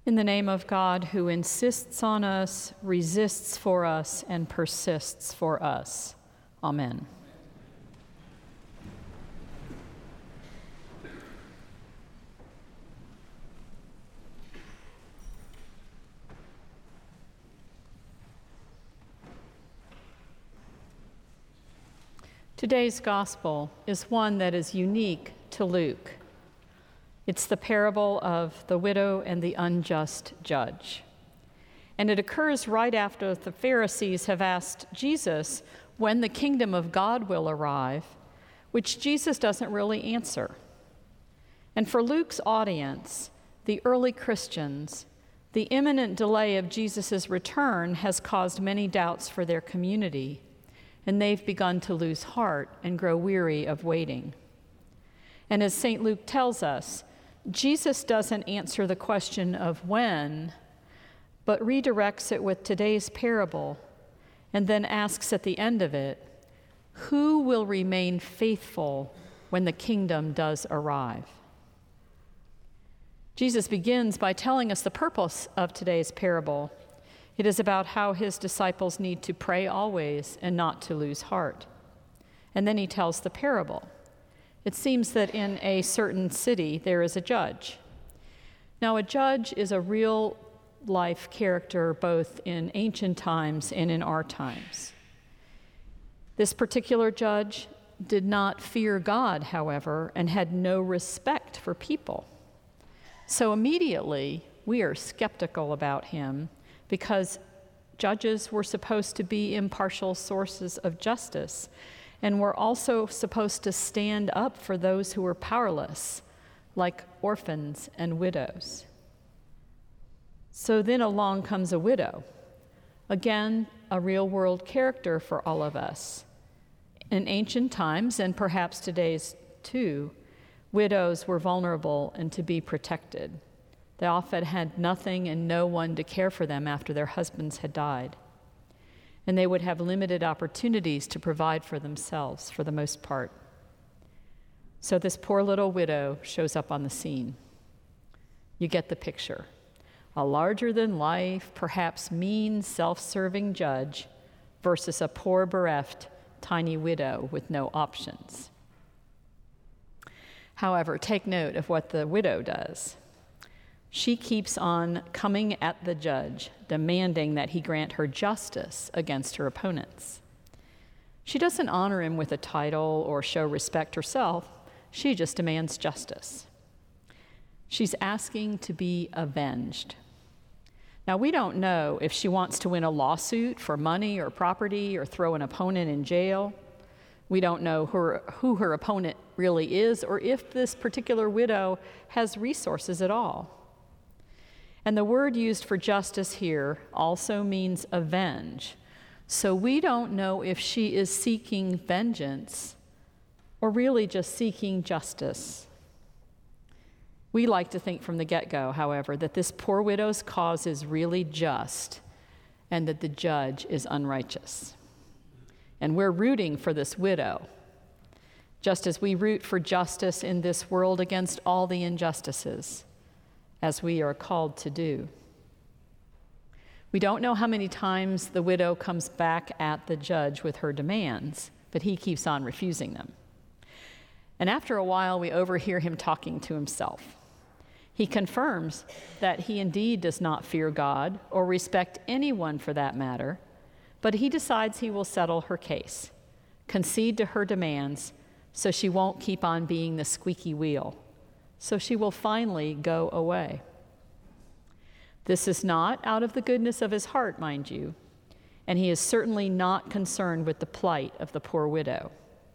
In the name of God, who insists on us, resists for us, and persists for us. Amen. Today's gospel is one that is unique to Luke. It's the parable of the widow and the unjust judge. And it occurs right after the Pharisees have asked Jesus when the kingdom of God will arrive, which Jesus doesn't really answer. And for Luke's audience, the early Christians, the imminent delay of Jesus' return has caused many doubts for their community, and they've begun to lose heart and grow weary of waiting. And as St. Luke tells us, Jesus doesn't answer the question of when, but redirects it with today's parable, and then asks at the end of it, who will remain faithful when the kingdom does arrive? Jesus begins by telling us the purpose of today's parable. It is about how his disciples need to pray always and not to lose heart. And then he tells the parable. It seems that in a certain city there is a judge. Now, a judge is a real-life character both in ancient times and in our times. This particular judge did not fear God, however, and had no respect for people. So immediately, we are skeptical about him because judges were supposed to be impartial sources of justice, and we're also supposed to stand up for those who are powerless, like orphans and widows. So then along comes a widow. Again, a real-world character for all of us. In ancient times, and perhaps today's too, widows were vulnerable and to be protected. They often had nothing and no one to care for them after their husbands had died. And they would have limited opportunities to provide for themselves for the most part. So this poor little widow shows up on the scene. You get the picture. A larger-than-life, perhaps mean, self-serving judge versus a poor, bereft, tiny widow with no options. However, take note of what the widow does. She keeps on coming at the judge, demanding that he grant her justice against her opponents. She doesn't honor him with a title or show respect herself. She just demands justice. She's asking to be avenged. Now, we don't know if she wants to win a lawsuit for money or property or throw an opponent in jail. We don't know who her opponent really is or if this particular widow has resources at all. And the word used for justice here also means avenge. So we don't know if she is seeking vengeance or really just seeking justice. We like to think from the get-go, however, that this poor widow's cause is really just and that the judge is unrighteous. And we're rooting for this widow, just as we root for justice in this world against all the injustices, as we are called to do. We don't know how many times the widow comes back at the judge with her demands, but he keeps on refusing them. And after a while, we overhear him talking to himself. He confirms that he indeed does not fear God or respect anyone for that matter, but he decides he will settle her case, concede to her demands, so she won't keep on being the squeaky wheel. So she will finally go away. This is not out of the goodness of his heart, mind you, and he is certainly not concerned with the plight of the poor widow.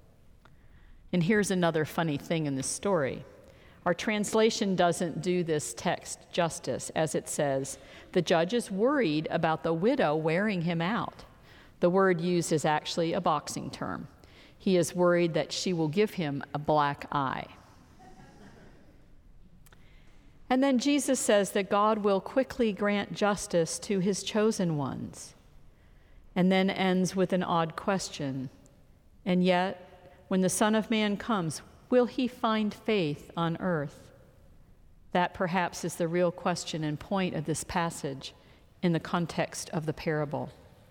And here's another funny thing in this story. Our translation doesn't do this text justice, as it says, the judge is worried about the widow wearing him out. The word used is actually a boxing term. He is worried that she will give him a black eye. And then Jesus says that God will quickly grant justice to his chosen ones, and then ends with an odd question. And yet, when the Son of Man comes, will he find faith on earth? That perhaps is the real question and point of this passage in the context of the parable.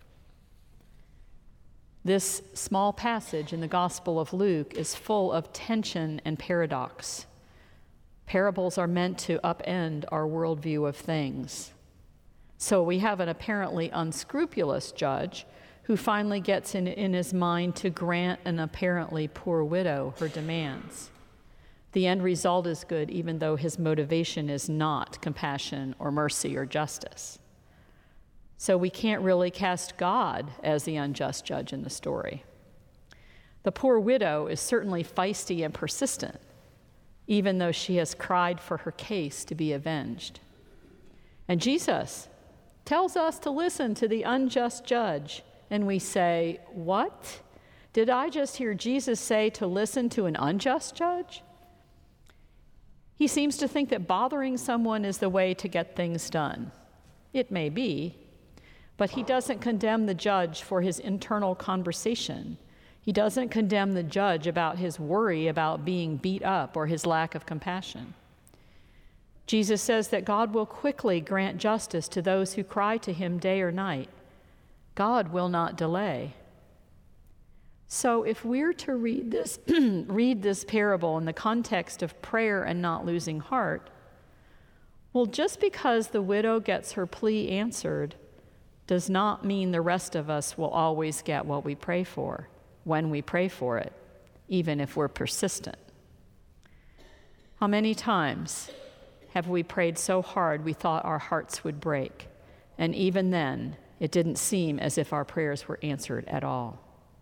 This small passage in the Gospel of Luke is full of tension and paradox. Parables are meant to upend our worldview of things. So we have an apparently unscrupulous judge who finally gets in his mind to grant an apparently poor widow her demands. The end result is good, even though his motivation is not compassion or mercy or justice. So we can't really cast God as the unjust judge in the story. The poor widow is certainly feisty and persistent, even though she has cried for her case to be avenged. And Jesus tells us to listen to the unjust judge, and we say, "What? Did I just hear Jesus say to listen to an unjust judge?" He seems to think that bothering someone is the way to get things done. It may be, but he doesn't condemn the judge for his internal conversation. He doesn't condemn the judge about his worry about being beat up or his lack of compassion. Jesus says that God will quickly grant justice to those who cry to him day or night. God will not delay. So if we're to read this parable in the context of prayer and not losing heart, well, just because the widow gets her plea answered does not mean the rest of us will always get what we pray for when we pray for it, even if we're persistent. How many times have we prayed so hard we thought our hearts would break, and even then, it didn't seem as if our prayers were answered at all?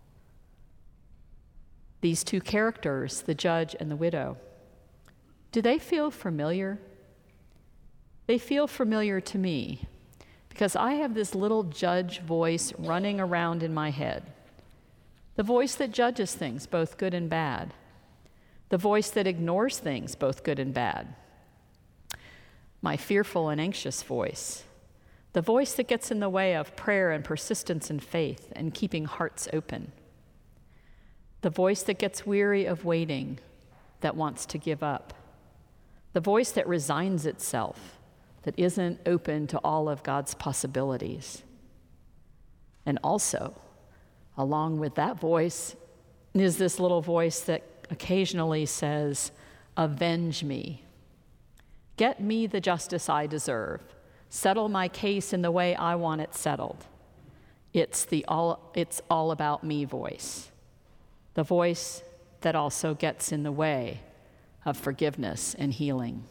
These two characters, the judge and the widow, do they feel familiar? They feel familiar to me, because I have this little judge voice running around in my head. The voice that judges things, both good and bad. The voice that ignores things, both good and bad. My fearful and anxious voice. The voice that gets in the way of prayer and persistence and faith and keeping hearts open. The voice that gets weary of waiting, that wants to give up. The voice that resigns itself, that isn't open to all of God's possibilities. And also, along with that voice, is this little voice that occasionally says, "Avenge me. Get me the justice I deserve. Settle my case in the way I want it settled." It's all about me voice. The voice that also gets in the way of forgiveness and healing.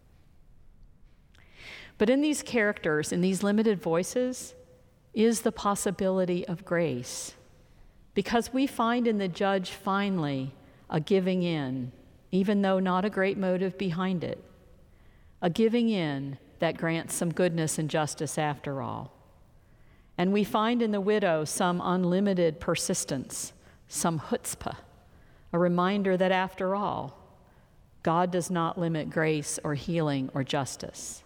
But in these characters, in these limited voices, is the possibility of grace. Because we find in the judge finally a giving in, even though not a great motive behind it. A giving in that grants some goodness and justice after all. And we find in the widow some unlimited persistence, some chutzpah, a reminder that after all, God does not limit grace or healing or justice.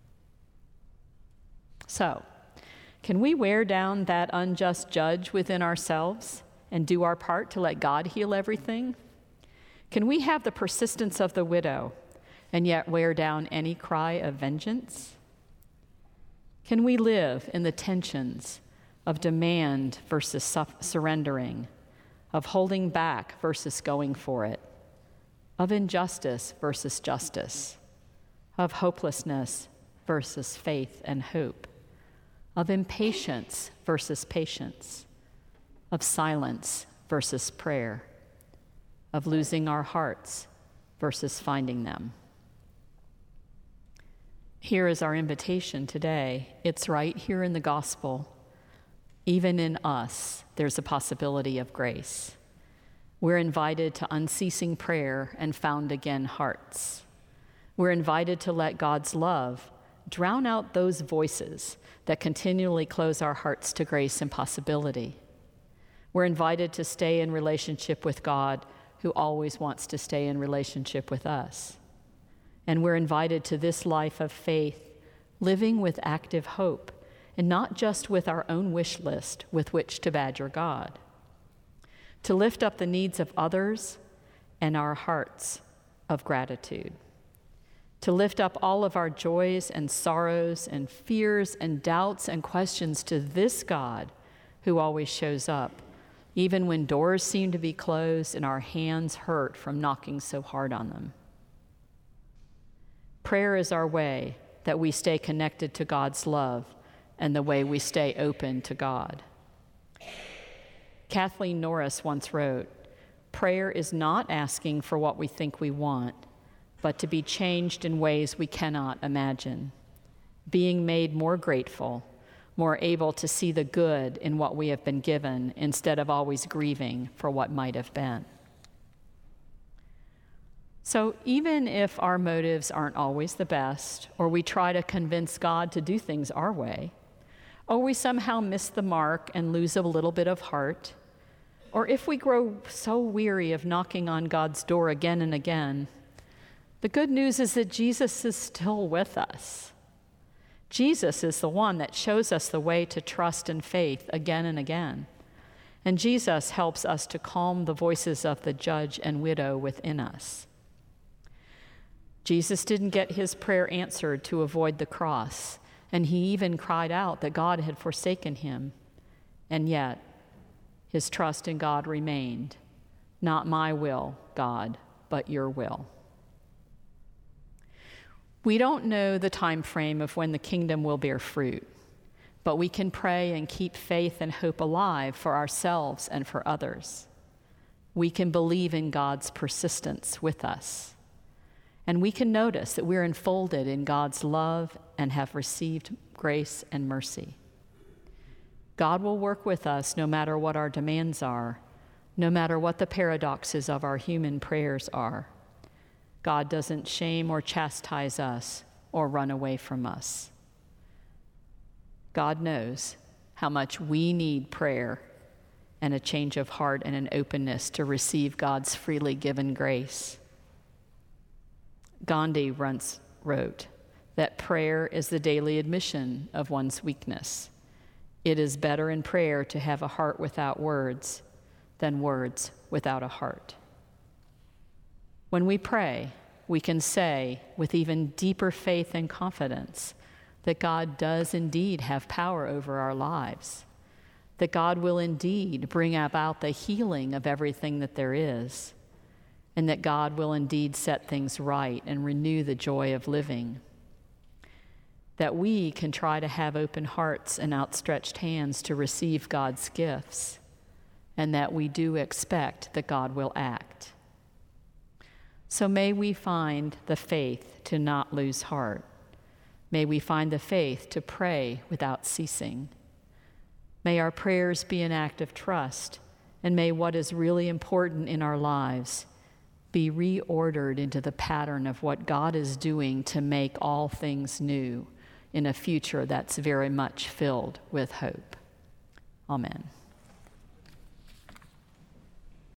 So, can we wear down that unjust judge within ourselves and do our part to let God heal everything? Can we have the persistence of the widow and yet wear down any cry of vengeance? Can we live in the tensions of demand versus surrendering, of holding back versus going for it, of injustice versus justice, of hopelessness versus faith and hope, of impatience versus patience, of silence versus prayer, of losing our hearts versus finding them? Here is our invitation today. It's right here in the gospel. Even in us, there's a possibility of grace. We're invited to unceasing prayer and found again hearts. We're invited to let God's love drown out those voices that continually close our hearts to grace and possibility. We're invited to stay in relationship with God, who always wants to stay in relationship with us. And we're invited to this life of faith, living with active hope, and not just with our own wish list with which to badger God. To lift up the needs of others and our hearts of gratitude. to lift up all of our joys and sorrows and fears and doubts and questions to this God who always shows up, even when doors seem to be closed and our hands hurt from knocking so hard on them. Prayer is our way that we stay connected to God's love and the way we stay open to God. Kathleen Norris once wrote, "Prayer is not asking for what we think we want, but to be changed in ways we cannot imagine, being made more grateful, more able to see the good in what we have been given instead of always grieving for what might have been." So even if our motives aren't always the best, or we try to convince God to do things our way, or we somehow miss the mark and lose a little bit of heart, or if we grow so weary of knocking on God's door again and again, the good news is that Jesus is still with us. Jesus is the one that shows us the way to trust and faith again and again. And Jesus helps us to calm the voices of the judge and widow within us. Jesus didn't get his prayer answered to avoid the cross, and he even cried out that God had forsaken him. And yet, his trust in God remained. Not my will, God, but your will. We don't know the time frame of when the kingdom will bear fruit, but we can pray and keep faith and hope alive for ourselves and for others. We can believe in God's persistence with us. And we can notice that we're enfolded in God's love and have received grace and mercy. God will work with us no matter what our demands are, no matter what the paradoxes of our human prayers are. God doesn't shame or chastise us or run away from us. God knows how much we need prayer and a change of heart and an openness to receive God's freely given grace. Gandhi once wrote that prayer is the daily admission of one's weakness. It is better in prayer to have a heart without words than words without a heart. When we pray, we can say with even deeper faith and confidence that God does indeed have power over our lives, that God will indeed bring about the healing of everything that there is, and that God will indeed set things right and renew the joy of living. That we can try to have open hearts and outstretched hands to receive God's gifts, and that we do expect that God will act. So may we find the faith to not lose heart. May we find the faith to pray without ceasing. May our prayers be an act of trust, and may what is really important in our lives be reordered into the pattern of what God is doing to make all things new in a future that's very much filled with hope. Amen.